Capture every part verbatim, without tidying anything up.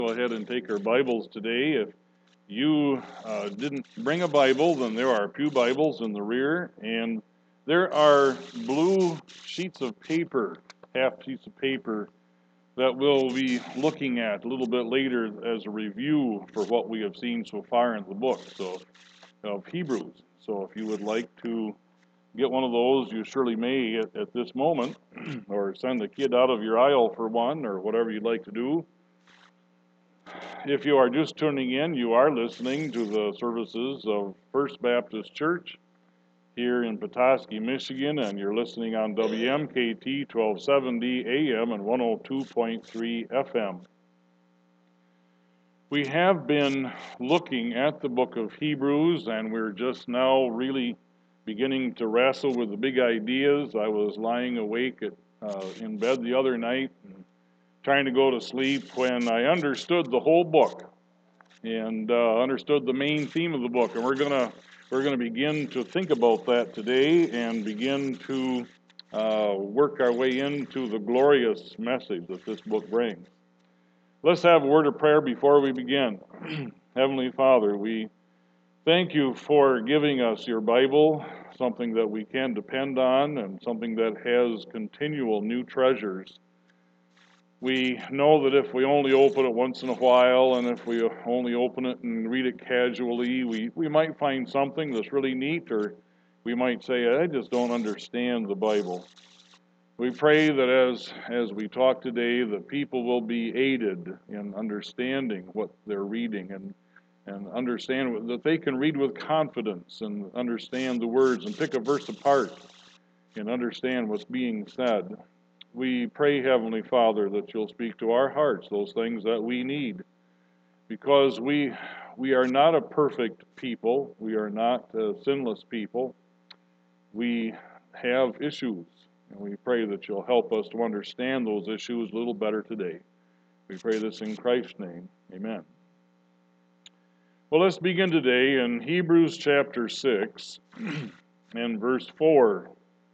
Go ahead and take our Bibles today. If you uh, didn't bring a Bible, then there are pew Bibles in the rear, and there are blue sheets of paper, half sheets of paper, that we'll be looking at a little bit later as a review for what we have seen so far in the book so of Hebrews. So if you would like to get one of those, you surely may at, at this moment, or send a kid out of your aisle for one, or whatever you'd like to do. If you are just tuning in, you are listening to the services of First Baptist Church here in Petoskey, Michigan, and you're listening on W M K T twelve seventy A M and one oh two point three F M. We have been looking at the book of Hebrews, and we're just now really beginning to wrestle with the big ideas. I was lying awake at, uh, in bed the other night, and trying to go to sleep when I understood the whole book and uh, understood the main theme of the book. And we're gonna we're gonna begin to think about that today and begin to uh, work our way into the glorious message that this book brings. Let's have a word of prayer before we begin. Heavenly Father, we thank you for giving us your Bible, something that we can depend on and something that has continual new treasures. We know that if we only open it once in a while, and if we only open it and read it casually, we, we might find something that's really neat, or we might say, I just don't understand the Bible. We pray that as, as we talk today, that people will be aided in understanding what they're reading, and, and understand that they can read with confidence and understand the words and pick a verse apart and understand what's being said. We pray, Heavenly Father, that you'll speak to our hearts those things that we need, because we we are not a perfect people. We are not a sinless people. We have issues, and we pray that you'll help us to understand those issues a little better today. We pray this in Christ's name. Amen. Well, let's begin today in Hebrews chapter six and verse four.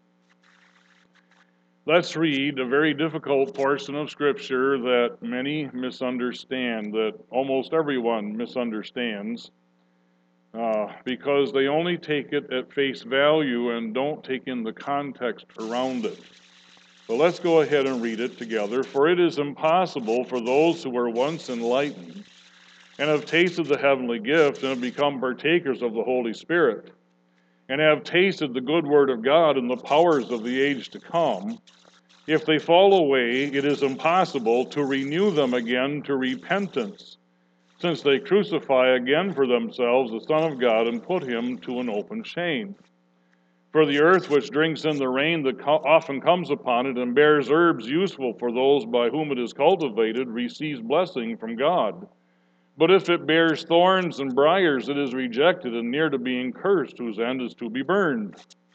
Let's read a very difficult portion of Scripture that many misunderstand, that almost everyone misunderstands, uh, because they only take it at face value and don't take in the context around it. But let's go ahead and read it together. For it is impossible for those who were once enlightened and have tasted the heavenly gift and have become partakers of the Holy Spirit, and have tasted the good word of God and the powers of the age to come, if they fall away, it is impossible to renew them again to repentance, since they crucify again for themselves the Son of God and put him to an open shame. For the earth which drinks in the rain that co- often comes upon it and bears herbs useful for those by whom it is cultivated receives blessing from God. But if it bears thorns and briars, it is rejected and near to being cursed, whose end is to be burned.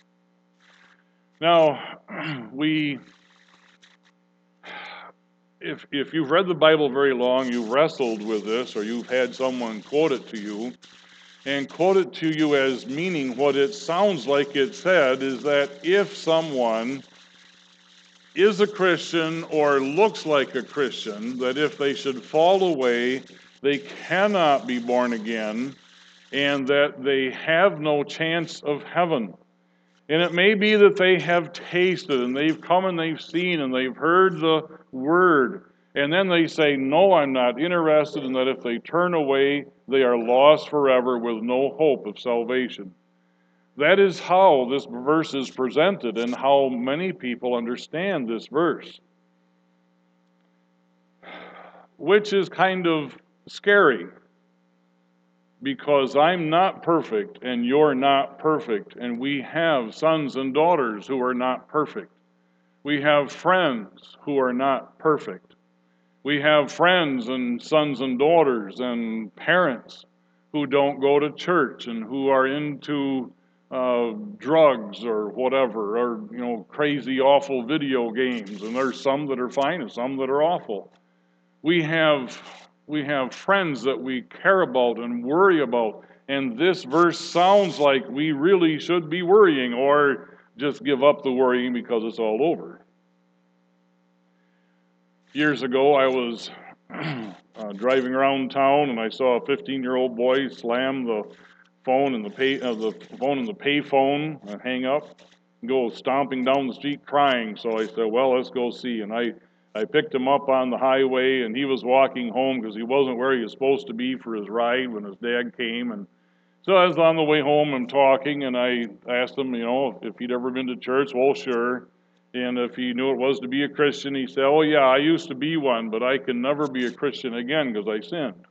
Now, we... If if you've read the Bible very long, you've wrestled with this, or you've had someone quote it to you, and quote it to you as meaning what it sounds like it said, is that if someone is a Christian or looks like a Christian, that if they should fall away, they cannot be born again, and that they have no chance of heaven. And it may be that they have tasted, and they've come and they've seen, and they've heard the word, and then they say, no, I'm not interested, and that if they turn away, they are lost forever with no hope of salvation. That is how this verse is presented, and how many people understand this verse, which is kind of scary. Because I'm not perfect and you're not perfect, and we have sons and daughters who are not perfect. We have friends who are not perfect. We have friends and sons and daughters and parents who don't go to church and who are into uh, drugs or whatever, or you know, crazy, awful video games. And there's some that are fine and some that are awful. We have We have friends that we care about and worry about, and this verse sounds like we really should be worrying, or just give up the worrying because it's all over. Years ago, I was uh, driving around town, and I saw a fifteen-year-old boy slam the phone and the pay uh, the phone and the pay phone and hang up, and go stomping down the street crying. So I said, "Well, let's go see." And I I picked him up on the highway, and he was walking home because he wasn't where he was supposed to be for his ride when his dad came. And so I was on the way home and talking, and I asked him, you know, if he'd ever been to church. Well, sure. And if he knew it was to be a Christian, he said, "Oh yeah, I used to be one, but I can never be a Christian again because I sinned."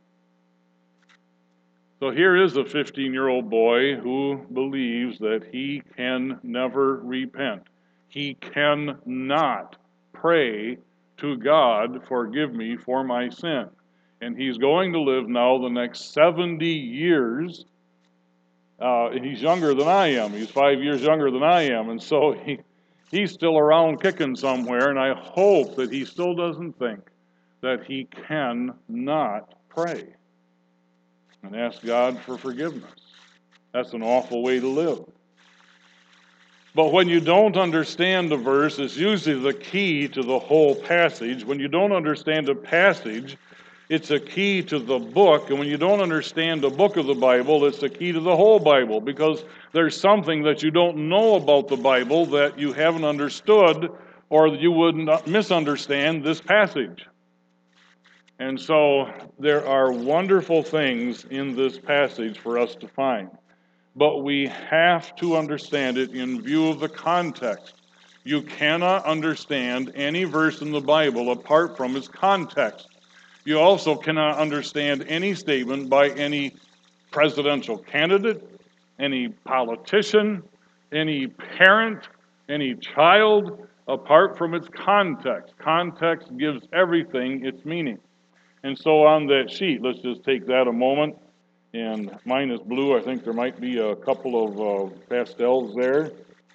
So here is a fifteen-year-old boy who believes that he can never repent. He cannot pray to God, "Forgive me for my sin." And he's going to live now the next seventy years. Uh, and he's younger than I am. He's five years younger than I am. And so he, he's still around kicking somewhere. And I hope that he still doesn't think that he cannot pray and ask God for forgiveness. That's an awful way to live. But when you don't understand a verse, it's usually the key to the whole passage. When you don't understand a passage, it's a key to the book. And when you don't understand a book of the Bible, it's the key to the whole Bible, because there's something that you don't know about the Bible that you haven't understood, or that you would not misunderstand this passage. And so there are wonderful things in this passage for us to find. But we have to understand it in view of the context. You cannot understand any verse in the Bible apart from its context. You also cannot understand any statement by any presidential candidate, any politician, any parent, any child, apart from its context. Context gives everything its meaning. And so on that sheet, let's just take that a moment. And mine is blue. I think there might be a couple of uh, pastels there.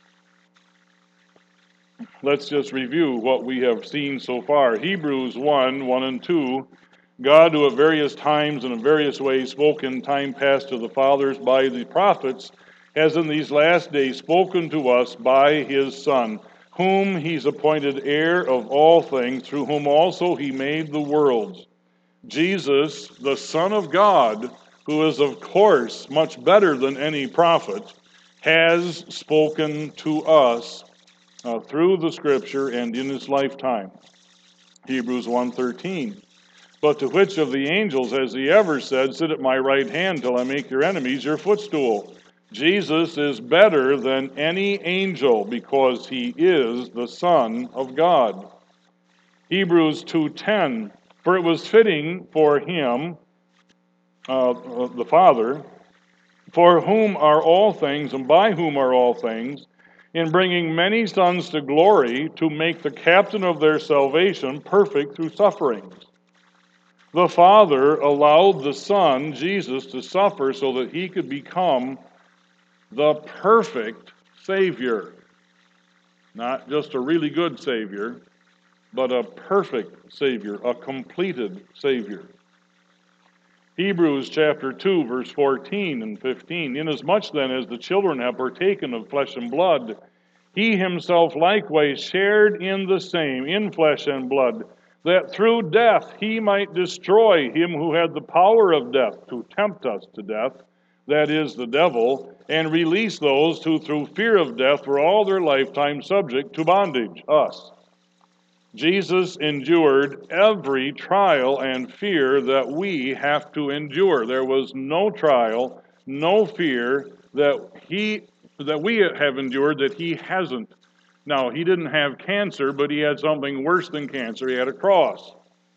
Let's just review what we have seen so far. Hebrews one, one and two. God, who at various times and in various ways spoke in time past to the fathers by the prophets, has in these last days spoken to us by his Son, whom he's appointed heir of all things, through whom also he made the worlds. Jesus, the Son of God, who is of course much better than any prophet, has spoken to us uh, through the Scripture and in his lifetime. Hebrews one thirteen. But to which of the angels has he ever said, "Sit at my right hand till I make your enemies your footstool"? Jesus is better than any angel because he is the Son of God. Hebrews two ten. For it was fitting for him, uh, uh, the Father, for whom are all things and by whom are all things, in bringing many sons to glory, to make the captain of their salvation perfect through sufferings. The Father allowed the Son, Jesus, to suffer so that he could become the perfect Savior. Not just a really good Savior, but a perfect Savior, a completed Savior. Hebrews chapter two, verse fourteen and fifteen. Inasmuch then as the children have partaken of flesh and blood, he himself likewise shared in the same, in flesh and blood, that through death he might destroy him who had the power of death to tempt us to death, that is, the devil, and release those who through fear of death were all their lifetime subject to bondage, us. Jesus endured every trial and fear that we have to endure. There was no trial, no fear that he that we have endured that he hasn't. Now, he didn't have cancer, but he had something worse than cancer. He had a cross.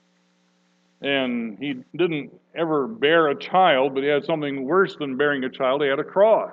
And he didn't ever bear a child, but he had something worse than bearing a child. He had a cross.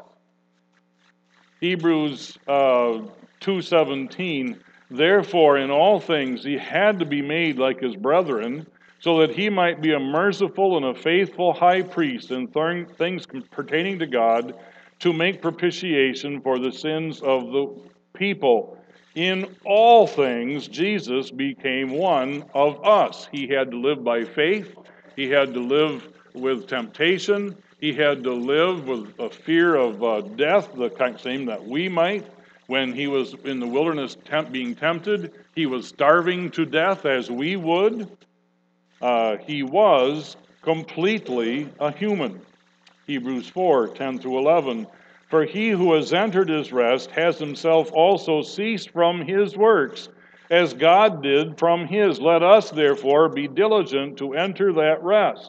Hebrews uh, two seventeen. Therefore, in all things, he had to be made like his brethren, so that he might be a merciful and a faithful high priest in th- things pertaining to God, to make propitiation for the sins of the people. In all things, Jesus became one of us. He had to live by faith. He had to live with temptation. He had to live with a fear of uh, death, the same that we might. When he was in the wilderness temp- being tempted, he was starving to death as we would. uh, he was completely a human. Hebrews four, ten through eleven. For he who has entered his rest has himself also ceased from his works, as God did from his. Let us therefore be diligent to enter that rest.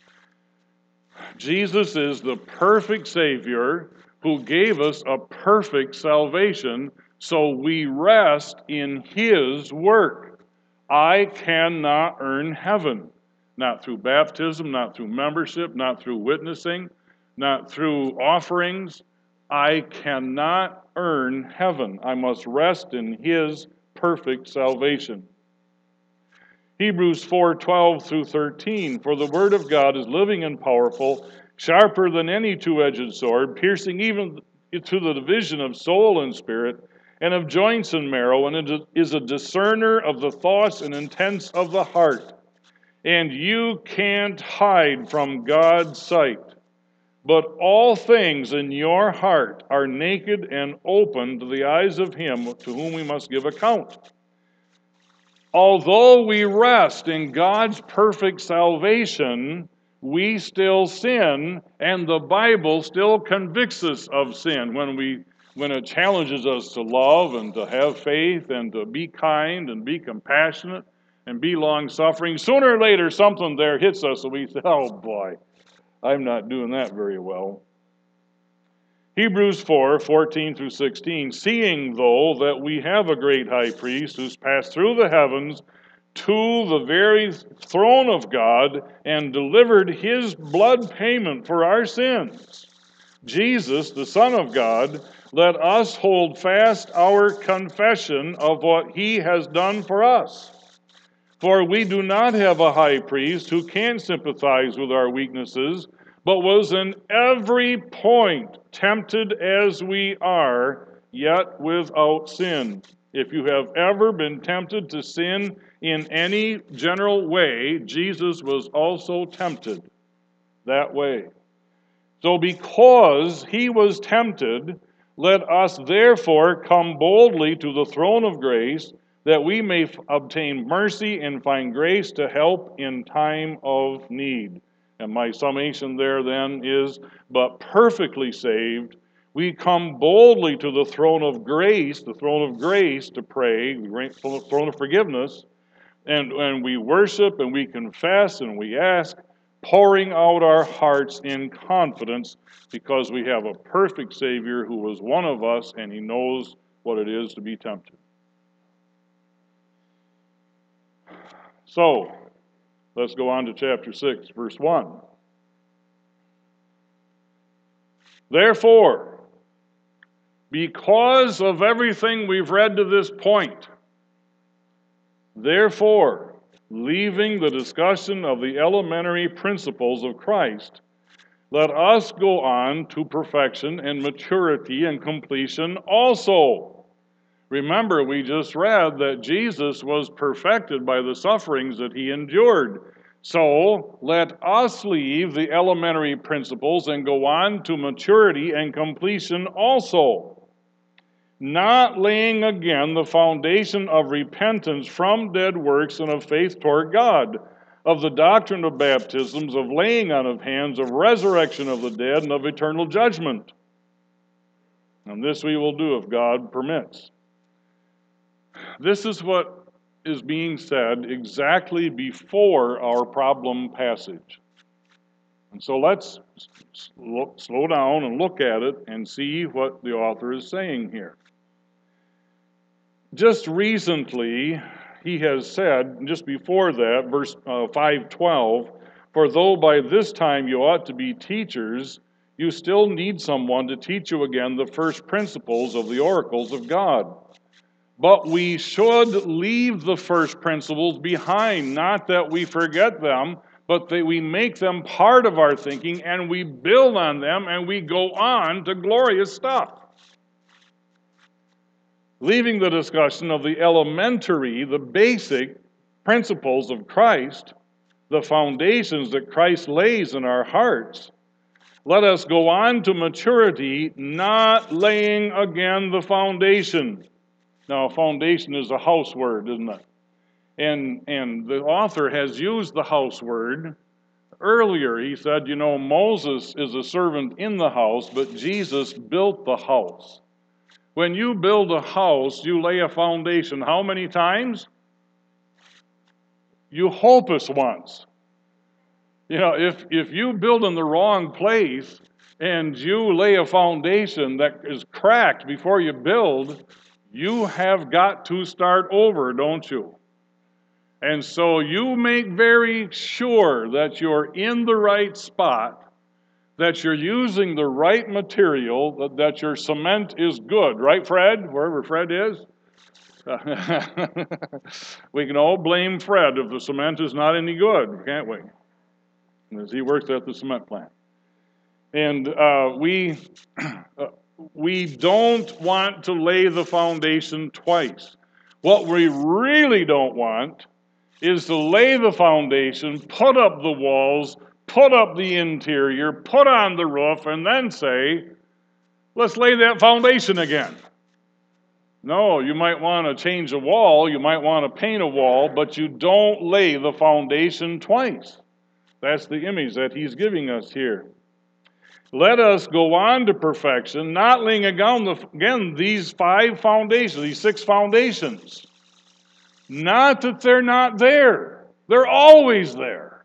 Jesus is the perfect Savior who gave us a perfect salvation, so we rest in his work. I cannot earn heaven, not through baptism, not through membership, not through witnessing, not through offerings. I cannot earn heaven. I must rest in his perfect salvation. Hebrews four, twelve through thirteen. For the word of God is living and powerful, sharper than any two-edged sword, piercing even to the division of soul and spirit, and of joints and marrow, and it is a discerner of the thoughts and intents of the heart. And you can't hide from God's sight. But all things in your heart are naked and open to the eyes of him to whom we must give account. Although we rest in God's perfect salvation, we still sin, and the Bible still convicts us of sin when we when it challenges us to love and to have faith and to be kind and be compassionate and be long-suffering. Sooner or later, something there hits us and we say, oh boy, I'm not doing that very well. Hebrews four, fourteen through sixteen. Seeing, though, that we have a great high priest who's passed through the heavens to the very throne of God and delivered his blood payment for our sins, Jesus, the Son of God, let us hold fast our confession of what he has done for us. For we do not have a high priest who can sympathize with our weaknesses, but was in every point tempted as we are, yet without sin. If you have ever been tempted to sin in any general way, Jesus was also tempted that way. So because he was tempted, let us therefore come boldly to the throne of grace, that we may f- obtain mercy and find grace to help in time of need. And my summation there then is, but perfectly saved, we come boldly to the throne of grace, the throne of grace to pray, the throne of forgiveness, and, and we worship and we confess and we ask, pouring out our hearts in confidence because we have a perfect Savior who was one of us and he knows what it is to be tempted. So, let's go on to chapter six, verse one. Therefore, because of everything we've read to this point, therefore, leaving the discussion of the elementary principles of Christ, let us go on to perfection and maturity and completion also. Remember, we just read that Jesus was perfected by the sufferings that he endured. So, let us leave the elementary principles and go on to maturity and completion also. Not laying again the foundation of repentance from dead works and of faith toward God, of the doctrine of baptisms, of laying on of hands, of resurrection of the dead, and of eternal judgment. And this we will do if God permits. This is what is being said exactly before our problem passage. And so let's slow down and look at it and see what the author is saying here. Just recently, he has said, just before that, verse uh, five twelve, for though by this time you ought to be teachers, you still need someone to teach you again the first principles of the oracles of God. But we should leave the first principles behind, not that we forget them, but that we make them part of our thinking and we build on them and we go on to glorious stuff. Leaving the discussion of the elementary, the basic principles of Christ, the foundations that Christ lays in our hearts, let us go on to maturity, not laying again the foundation. Now, foundation is a house word, isn't it? And, and the author has used the house word earlier. He said, you know, Moses is a servant in the house, but Jesus built the house. When you build a house, you lay a foundation how many times? You hope it's once. You know, if, if you build in the wrong place and you lay a foundation that is cracked before you build, you have got to start over, don't you? And so you make very sure that you're in the right spot, that you're using the right material, that, that your cement is good. Right, Fred? Wherever Fred is? We can all blame Fred if the cement is not any good, can't we? As he works at the cement plant. And uh, we, uh, we don't want to lay the foundation twice. What we really don't want is to lay the foundation, put up the walls, put up the interior, put on the roof, and then say, let's lay that foundation again. No, you might want to change a wall, you might want to paint a wall, but you don't lay the foundation twice. That's the image that he's giving us here. Let us go on to perfection, not laying again, the, again these five foundations, these six foundations. Not that they're not there. They're always there.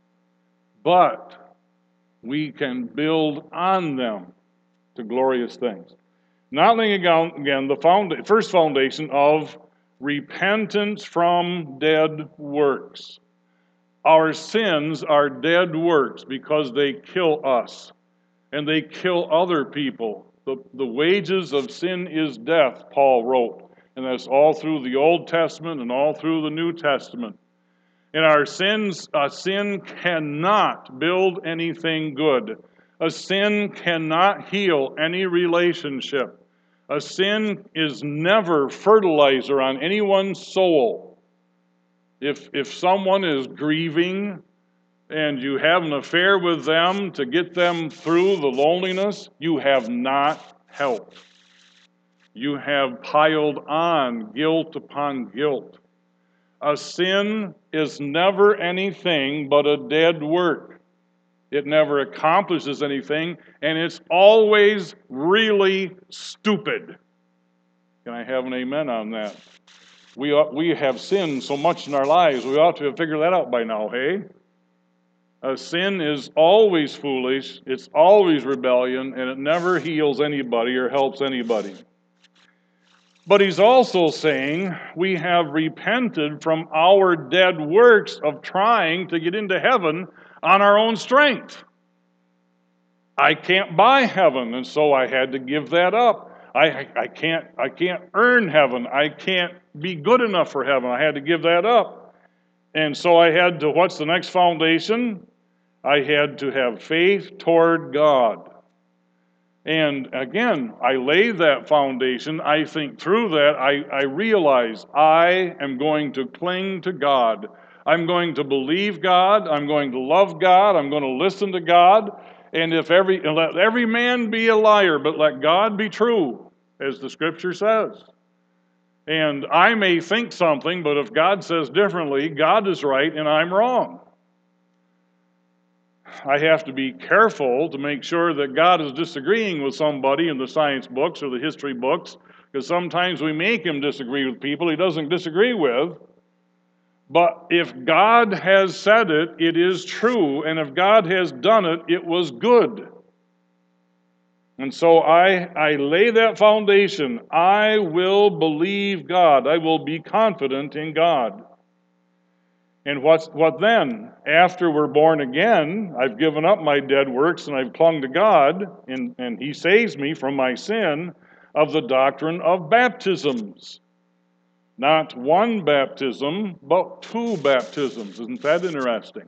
But we can build on them to glorious things. Not laying again, again the found, first foundation of repentance from dead works. Our sins are dead works because they kill us and they kill other people. The, the wages of sin is death, Paul wrote. And that's all through the Old Testament and all through the New Testament. And our sins, a sin cannot build anything good. A sin cannot heal any relationship. A sin is never fertilizer on anyone's soul. If, if someone is grieving and you have an affair with them to get them through the loneliness, you have not helped. You have piled on guilt upon guilt. A sin is never anything but a dead work. It never accomplishes anything, and it's always really stupid. Can I have an amen on that? We ought, we have sinned so much in our lives, we ought to have figured that out by now, hey? A sin is always foolish, it's always rebellion, and it never heals anybody or helps anybody. But he's also saying we have repented from our dead works of trying to get into heaven on our own strength. I can't buy heaven, and so I had to give that up. I, I can't I can't earn heaven. I can't be good enough for heaven. I had to give that up. And so I had to, what's the next foundation? I had to have faith toward God. And again, I lay that foundation, I think through that, I, I realize I am going to cling to God. I'm going to believe God, I'm going to love God, I'm going to listen to God, and if every let every man be a liar, but let God be true, as the scripture says. And I may think something, but if God says differently, God is right and I'm wrong. I have to be careful to make sure that God is disagreeing with somebody in the science books or the history books, because sometimes we make him disagree with people he doesn't disagree with. But if God has said it, it is true, and if God has done it, it was good. And so I, I lay that foundation. I will believe God. I will be confident in God. And what's, what then? After we're born again, I've given up my dead works and I've clung to God, and, and he saves me from my sin, of the doctrine of baptisms. Not one baptism, but two baptisms. Isn't that interesting?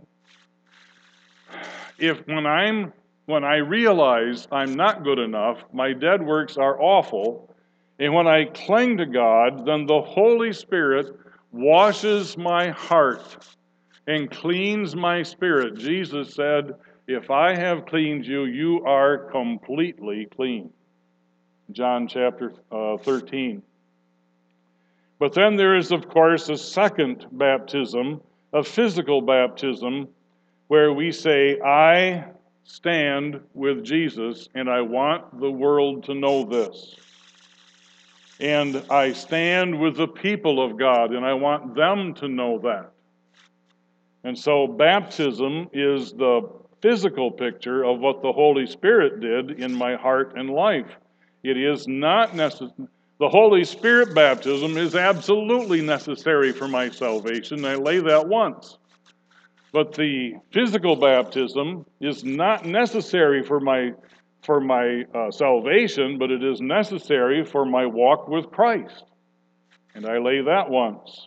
If when I'm when I realize I'm not good enough, my dead works are awful, and when I cling to God, then the Holy Spirit washes my heart and cleans my spirit. Jesus said, if I have cleaned you, you are completely clean. John chapter uh, thirteen. But then there is, of course, a second baptism, a physical baptism, where we say, I stand with Jesus, and I want the world to know this. And I stand with the people of God, and I want them to know that. And so baptism is the physical picture of what the Holy Spirit did in my heart and life. It is not necessary. The Holy Spirit baptism is absolutely necessary for my salvation. I lay that once. But the physical baptism is not necessary for my for my uh, salvation, but it is necessary for my walk with Christ. And I lay that once.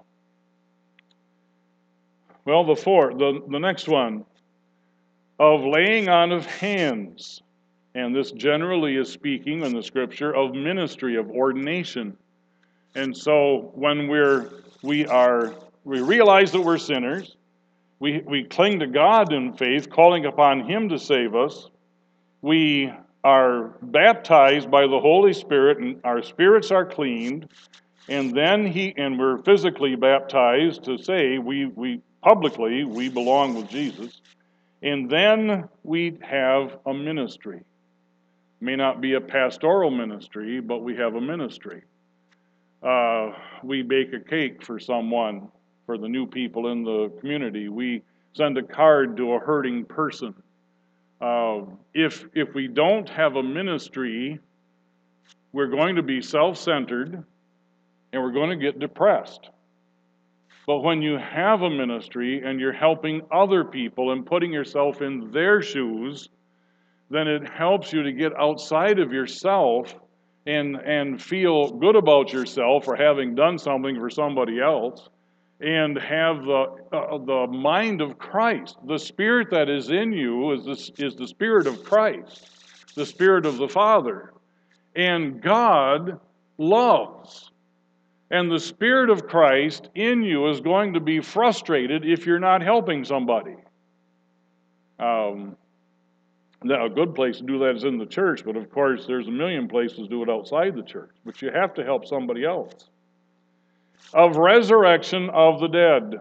Well, the fourth, the, the next one, of laying on of hands. And this generally is speaking in the scripture of ministry, of ordination. And so when we're we are we realize that we're sinners, we, we cling to God in faith, calling upon Him to save us. We are baptized by the Holy Spirit, and our spirits are cleaned, and then he and we're physically baptized to say we we publicly we belong with Jesus, and then we have a ministry. May not be a pastoral ministry, but we have a ministry. Uh, we bake a cake for someone, for the new people in the community. We send a card to a hurting person. Uh, if if we don't have a ministry, we're going to be self-centered and we're going to get depressed. But when you have a ministry and you're helping other people and putting yourself in their shoes, then it helps you to get outside of yourself and, and feel good about yourself for having done something for somebody else, and have the uh, the mind of Christ. The Spirit that is in you is the, is the Spirit of Christ, the Spirit of the Father. And God loves. And the Spirit of Christ in you is going to be frustrated if you're not helping somebody. Um, now, a good place to do that is in the church, but of course there's a million places to do it outside the church. But you have to help somebody else. Of resurrection of the dead.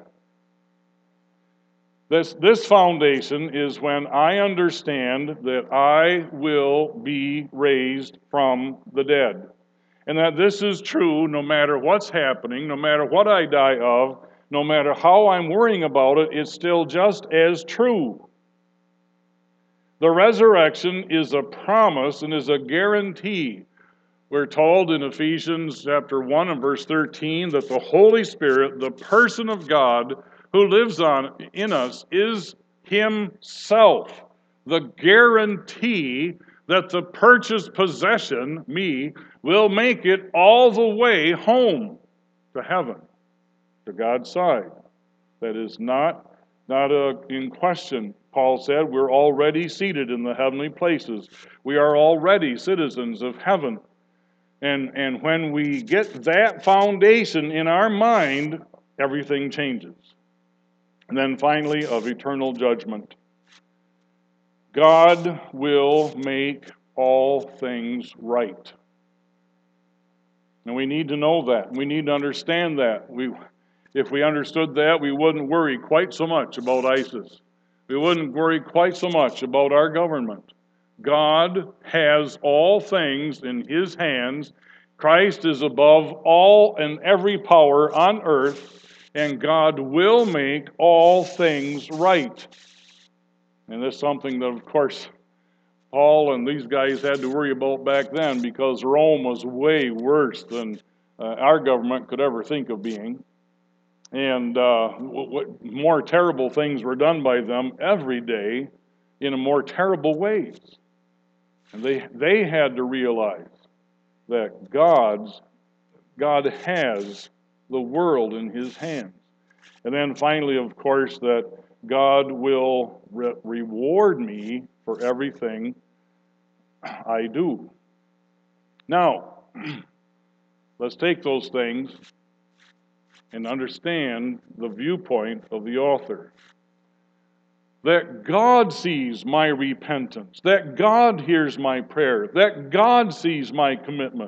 This, this foundation is when I understand that I will be raised from the dead. And that this is true no matter what's happening, no matter what I die of, no matter how I'm worrying about it, it's still just as true. The resurrection is a promise and is a guarantee. We're told in Ephesians chapter one and verse thirteen that the Holy Spirit, the person of God who lives on in us, is Himself the guarantee that the purchased possession, me, will make it all the way home to heaven, to God's side. That is not, not a, in question. Paul said we're already seated in the heavenly places. We are already citizens of heaven. And, and when we get that foundation in our mind, everything changes. And then finally, of eternal judgment. God will make all things right. And we need to know that. We need to understand that. We, if we understood that, we wouldn't worry quite so much about ISIS. We wouldn't worry quite so much about our government. God has all things in His hands. Christ is above all and every power on earth, and God will make all things right. And that's something that, of course, Paul and these guys had to worry about back then, because Rome was way worse than uh, our government could ever think of being. And uh, what, what more terrible things were done by them every day in a more terrible ways. And they they had to realize that God's God has the world in His hands. And then finally, of course, that God will re- reward me for everything I do. Now, let's take those things and understand the viewpoint of the author. That God sees my repentance, that God hears my prayer, that God sees my commitment,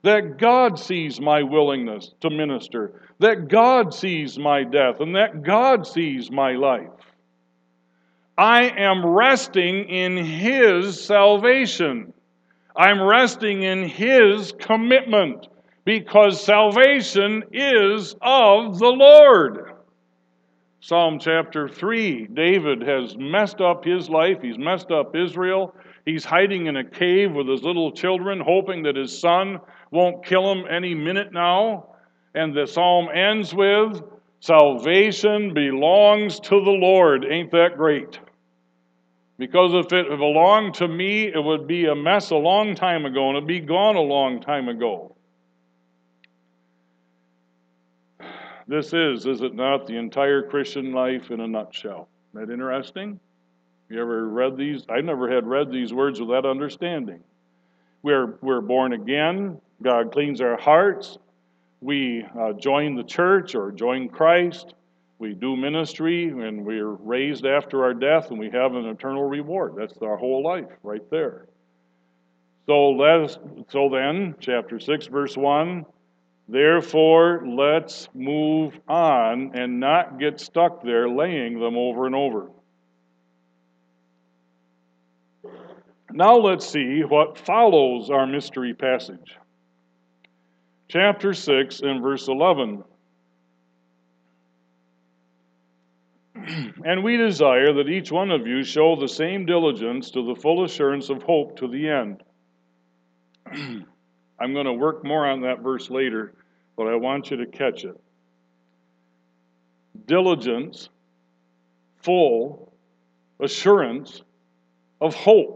that God sees my willingness to minister, that God sees my death, and that God sees my life. I am resting in His salvation. I'm resting in His commitment, because salvation is of the Lord. Psalm chapter three, David has messed up his life. He's messed up Israel. He's hiding in a cave with his little children, hoping that his son won't kill him any minute now. And the psalm ends with, salvation belongs to the Lord. Ain't that great? Because if it belonged to me, it would be a mess a long time ago, and it'd be gone a long time ago. This is, is it not, the entire Christian life in a nutshell? Isn't that interesting? You ever read these? I never had read these words with that understanding. We're, we're born again. God cleans our hearts. We uh, join the church or join Christ. We do ministry, and we're raised after our death, and we have an eternal reward. That's our whole life right there. So, let us, so then, chapter six, verse one, therefore, let's move on and not get stuck there laying them over and over. Now let's see what follows our mystery passage. Chapter six and verse eleven. And we desire that each one of you show the same diligence to the full assurance of hope to the end. I'm going to work more on that verse later, but I want you to catch it. Diligence, full assurance of hope.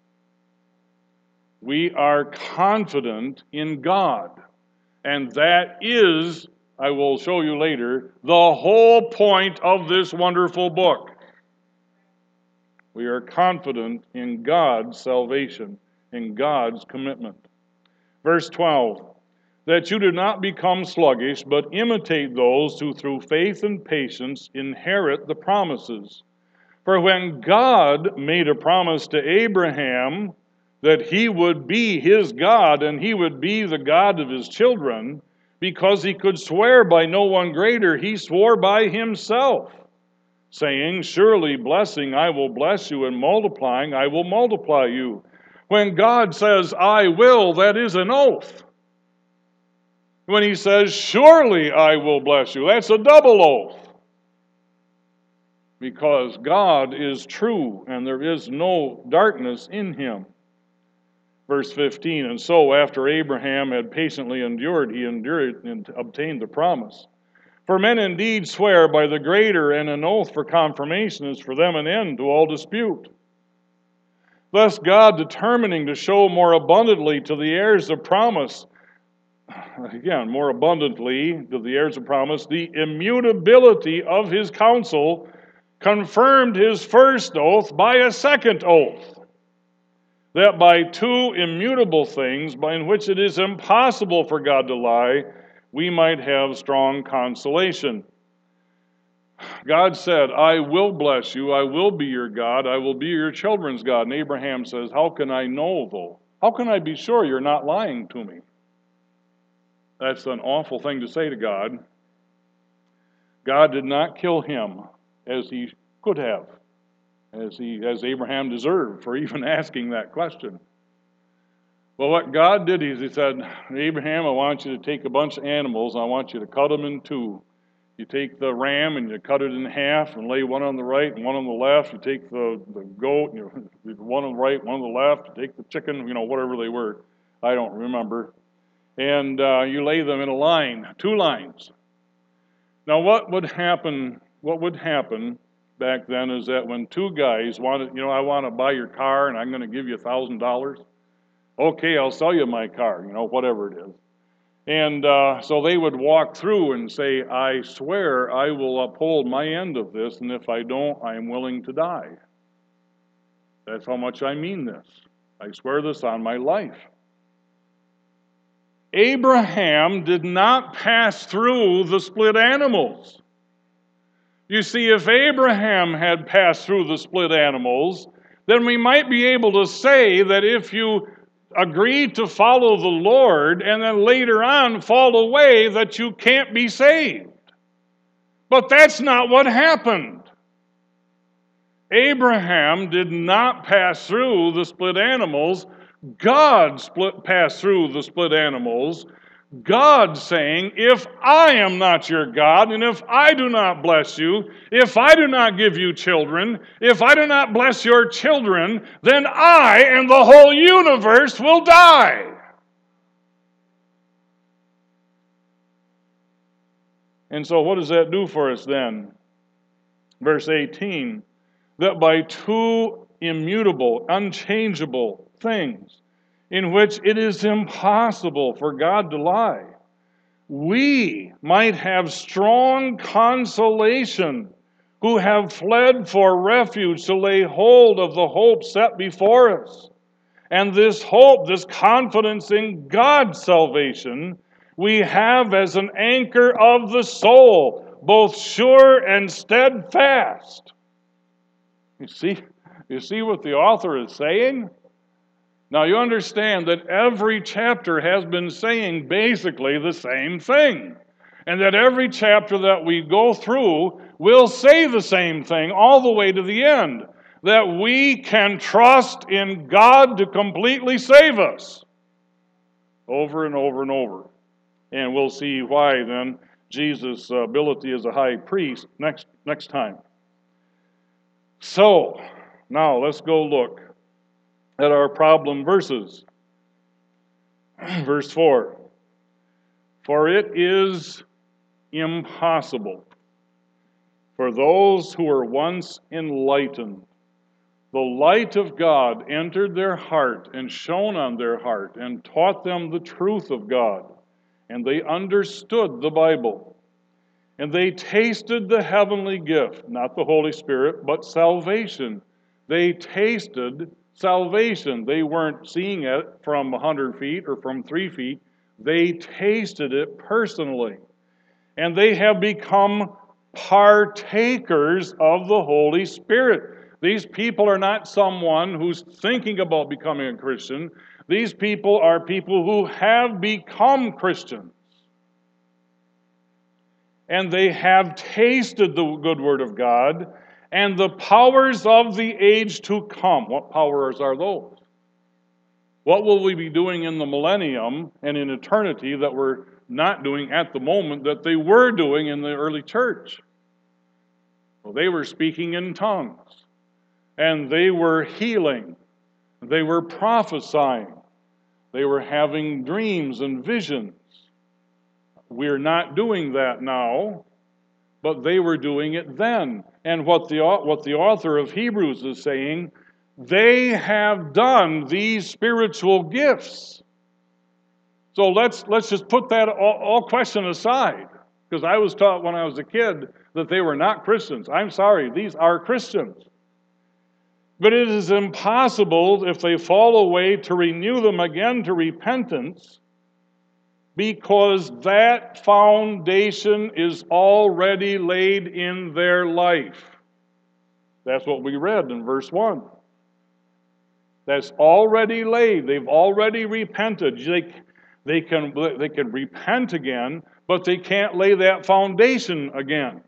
We are confident in God, and that is, I will show you later, the whole point of this wonderful book. We are confident in God's salvation, in God's commitment. Verse twelve, that you do not become sluggish, but imitate those who through faith and patience inherit the promises. For when God made a promise to Abraham that he would be his God and he would be the God of his children, because he could swear by no one greater, he swore by himself, saying, surely blessing I will bless you, and multiplying I will multiply you. When God says, I will, that is an oath. When he says, surely I will bless you, that's a double oath. Because God is true, and there is no darkness in him. Verse fifteen, and so after Abraham had patiently endured, he endured and obtained the promise. For men indeed swear by the greater, and an oath for confirmation is for them an end to all dispute. Thus God, determining to show more abundantly to the heirs of promise, again, more abundantly to the heirs of promise, the immutability of his counsel, confirmed his first oath by a second oath, that by two immutable things, by in which it is impossible for God to lie, we might have strong consolation. God said, I will bless you, I will be your God, I will be your children's God. And Abraham says, how can I know, though? How can I be sure you're not lying to me? That's an awful thing to say to God. God did not kill him as he could have, as he, as Abraham deserved for even asking that question. Well, what God did is he said, Abraham, I want you to take a bunch of animals, and I want you to cut them in two. You take the ram and you cut it in half and lay one on the right and one on the left. You take the, the goat, you know, one on the right, one on the left. You take the chicken, you know, whatever they were. I don't remember. And uh, you lay them in a line, two lines. Now, what would happen, what would happen back then is that when two guys wanted, you know, I want to buy your car and I'm going to give you a thousand dollars. Okay, I'll sell you my car, you know, whatever it is. And uh, so they would walk through and say, I swear I will uphold my end of this, and if I don't, I am willing to die. That's how much I mean this. I swear this on my life. Abraham did not pass through the split animals. You see, if Abraham had passed through the split animals, then we might be able to say that if you agree to follow the Lord and then later on fall away that you can't be saved. But that's not what happened. Abraham did not pass through the split animals. God split, passed through the split animals. God saying, if I am not your God, and if I do not bless you, if I do not give you children, if I do not bless your children, then I and the whole universe will die. And so what does that do for us then? Verse eighteen, that by two immutable, unchangeable things, in which it is impossible for God to lie, we might have strong consolation, who have fled for refuge to lay hold of the hope set before us. And this hope, this confidence in God's salvation, we have as an anchor of the soul, both sure and steadfast. You see, you see what the author is saying? Now you understand that every chapter has been saying basically the same thing. And that every chapter that we go through will say the same thing all the way to the end. That we can trust in God to completely save us. Over and over and over. And we'll see why then Jesus' ability as a high priest next, next time. So, now let's go look at our problem verses. Verse four. For it is impossible for those who were once enlightened. The light of God entered their heart and shone on their heart and taught them the truth of God. And they understood the Bible. And they tasted the heavenly gift, not the Holy Spirit, but salvation. They tasted salvation. They weren't seeing it from a hundred feet or from three feet. They tasted it personally. And they have become partakers of the Holy Spirit. These people are not someone who's thinking about becoming a Christian. These people are people who have become Christians. And they have tasted the good word of God and the powers of the age to come. What powers are those? What will we be doing in the millennium and in eternity that we're not doing at the moment that they were doing in the early church? Well, they were speaking in tongues, and they were healing, they were prophesying, they were having dreams and visions. We're not doing that now, but they were doing it then. And what the, what the author of Hebrews is saying, they have done these spiritual gifts. So let's let's just put that all, all question aside, because I was taught when I was a kid that they were not Christians. I'm sorry, these are Christians. But it is impossible, if they fall away, to renew them again to repentance, because that foundation is already laid in their life. That's what we read in verse one. That's already laid. They've already repented. They, they, can, they can repent again, but they can't lay that foundation again.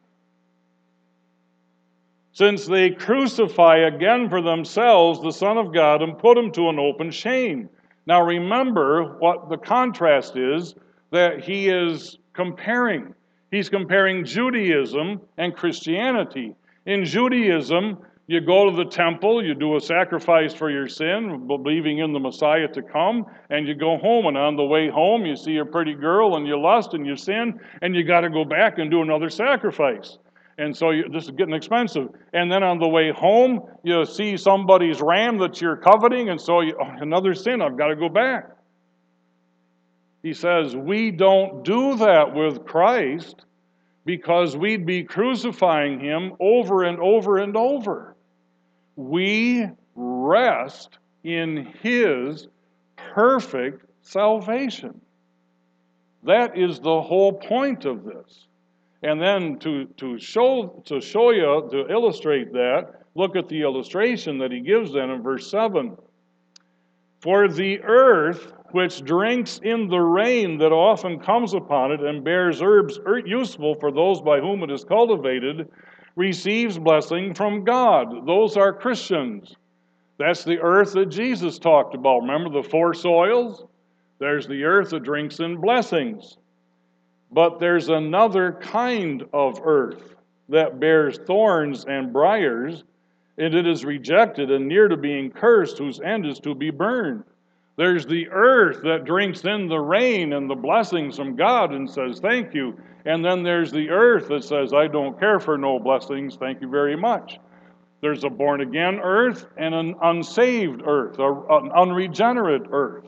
Since they crucify again for themselves the Son of God and put him to an open shame. Now remember what the contrast is that he is comparing. He's comparing Judaism and Christianity. In Judaism, you go to the temple, you do a sacrifice for your sin, believing in the Messiah to come, and you go home, and on the way home, you see a pretty girl, and you lust, and you sin, and you got to go back and do another sacrifice. And so you, this is getting expensive. And then on the way home, you see somebody's ram that you're coveting, and so you, oh, another sin, I've got to go back. He says, we don't do that with Christ because we'd be crucifying him over and over and over. We rest in his perfect salvation. That is the whole point of this. And then to, to show to show you, to illustrate that, look at the illustration that he gives then in verse seven. For the earth, which drinks in the rain that often comes upon it and bears herbs useful for those by whom it is cultivated, receives blessing from God. Those are Christians. That's the earth that Jesus talked about. Remember the four soils? There's the earth that drinks in blessings. But there's another kind of earth that bears thorns and briars, and it is rejected and near to being cursed, whose end is to be burned. There's the earth that drinks in the rain and the blessings from God and says, thank you. And then there's the earth that says, I don't care for no blessings, thank you very much. There's a born-again earth and an unsaved earth, an unregenerate earth.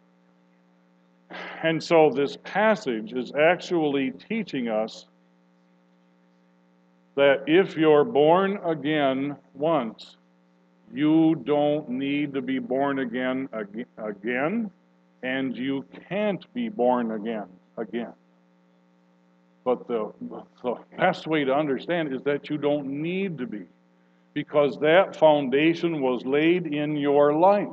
And so this passage is actually teaching us that if you're born again once, you don't need to be born again again, and you can't be born again again. But the, the best way to understand is that you don't need to be, because that foundation was laid in your life.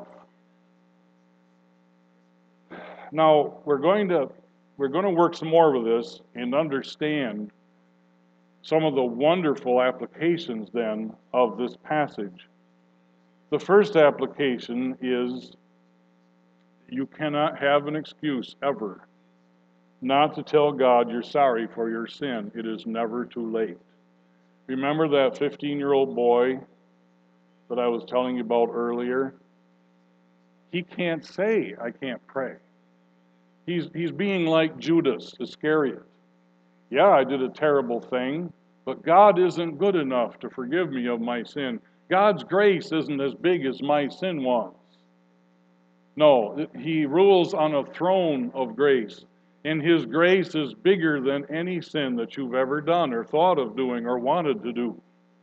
Now, we're going to we're going to work some more with this and understand some of the wonderful applications then of this passage. The first application is you cannot have an excuse ever not to tell God you're sorry for your sin. It is never too late. Remember that fifteen-year-old boy that I was telling you about earlier? He can't say, I can't pray. He's, he's being like Judas Iscariot. Yeah, I did a terrible thing, but God isn't good enough to forgive me of my sin. God's grace isn't as big as my sin was. No, he rules on a throne of grace, and his grace is bigger than any sin that you've ever done or thought of doing or wanted to do.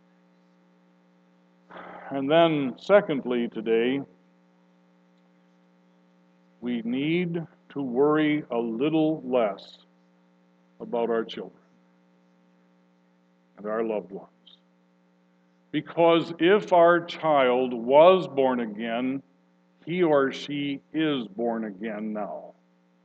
And then, secondly, today, we need to worry a little less about our children and our loved ones. Because if our child was born again, he or she is born again now.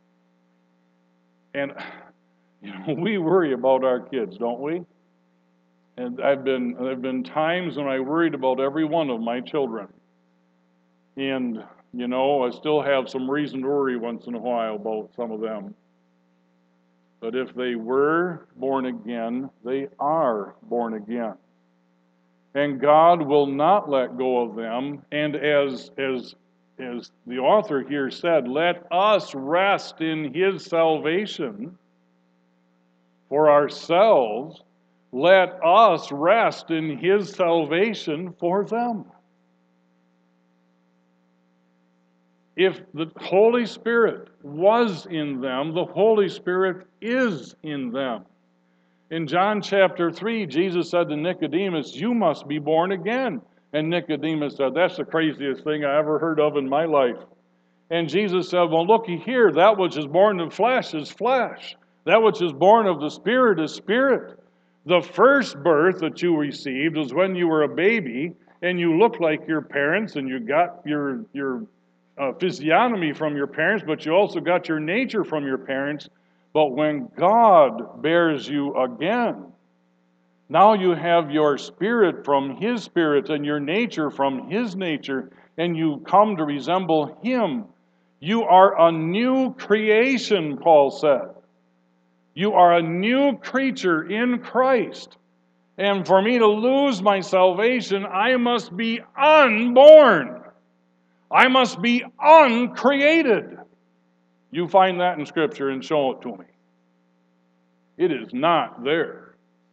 And you know, we worry about our kids, don't we? And I've been there have been times when I worried about every one of my children. And you know, I still have some reason to worry once in a while about some of them. But if they were born again, they are born again. And God will not let go of them. And as, as, as the author here said, let us rest in his salvation for ourselves. Let us rest in his salvation for them. If the Holy Spirit was in them, the Holy Spirit is in them. In John chapter three, Jesus said to Nicodemus, you must be born again. And Nicodemus said, that's the craziest thing I ever heard of in my life. And Jesus said, well, looky here, that which is born of flesh is flesh. That which is born of the Spirit is spirit. The first birth that you received was when you were a baby, and you looked like your parents, and you got your your Uh, physiognomy from your parents, but you also got your nature from your parents. But when God bears you again, now you have your spirit from his spirit and your nature from his nature, and you come to resemble him. You are a new creation, Paul said. You are a new creature in Christ. And for me to lose my salvation, I must be unborn. I must be uncreated. You find that in Scripture and show it to me. It is not there.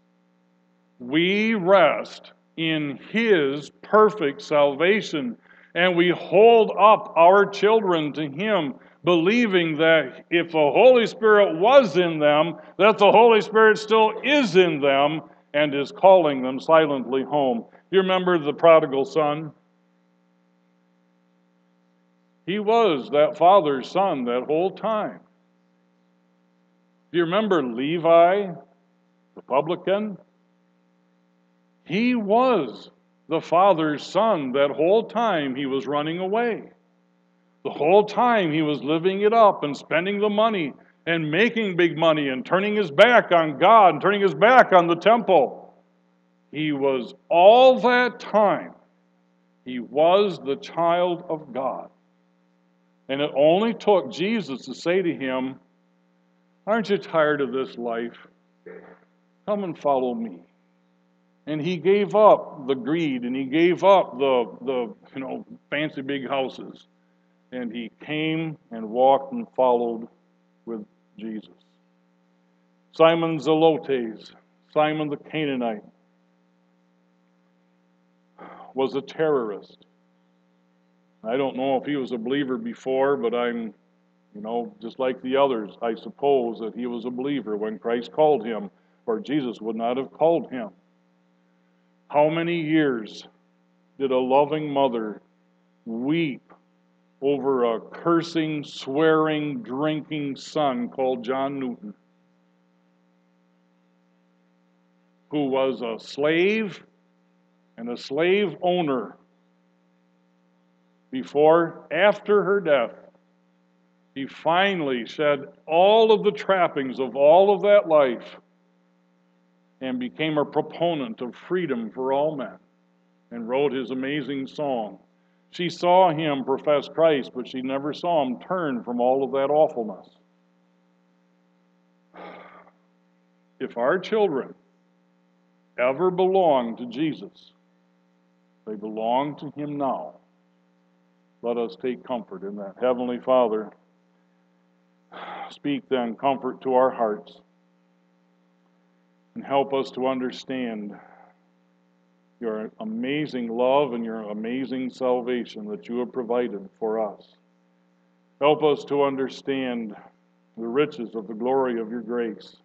We rest in his perfect salvation, and we hold up our children to him, believing that if the Holy Spirit was in them, that the Holy Spirit still is in them and is calling them silently home. Do you remember the prodigal son? He was that father's son that whole time. Do you remember Levi, the publican? He was the father's son that whole time he was running away. The whole time he was living it up and spending the money and making big money and turning his back on God and turning his back on the temple. He was all that time, he was the child of God. And it only took Jesus to say to him, aren't you tired of this life? Come and follow me. And he gave up the greed and he gave up the, the you know, fancy big houses. And he came and walked and followed with Jesus. Simon Zelotes, Simon the Canaanite, was a terrorist. I don't know if he was a believer before, but I'm, you know, just like the others, I suppose that he was a believer when Christ called him, or Jesus would not have called him. How many years did a loving mother weep over a cursing, swearing, drinking son called John Newton, who was a slave and a slave owner before, after her death? He finally shed all of the trappings of all of that life and became a proponent of freedom for all men and wrote his amazing song. She saw him profess Christ, but she never saw him turn from all of that awfulness. If our children ever belong to Jesus, they belong to him now. Let us take comfort in that. Heavenly Father, speak then comfort to our hearts and help us to understand your amazing love and your amazing salvation that you have provided for us. Help us to understand the riches of the glory of your grace.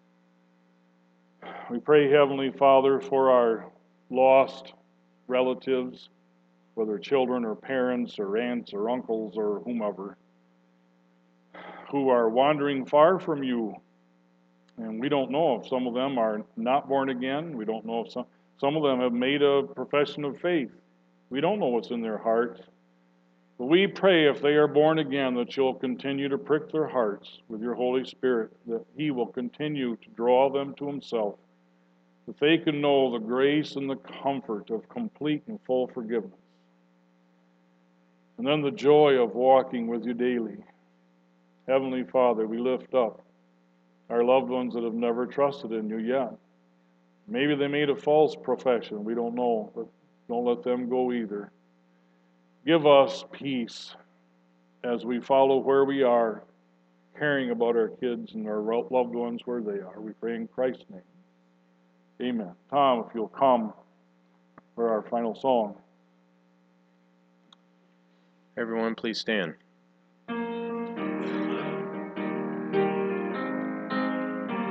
We pray, Heavenly Father, for our lost relatives, whether children or parents or aunts or uncles or whomever, who are wandering far from you. And we don't know if some of them are not born again. We don't know if some, some of them have made a profession of faith. We don't know what's in their hearts. But we pray if they are born again that you'll continue to prick their hearts with your Holy Spirit, that he will continue to draw them to himself, that they can know the grace and the comfort of complete and full forgiveness. And then the joy of walking with you daily. Heavenly Father, we lift up our loved ones that have never trusted in you yet. Maybe they made a false profession. We don't know, but don't let them go either. Give us peace as we follow where we are, caring about our kids and our loved ones where they are. We pray in Christ's name. Amen. Tom, if you'll come for our final song. Everyone, please stand.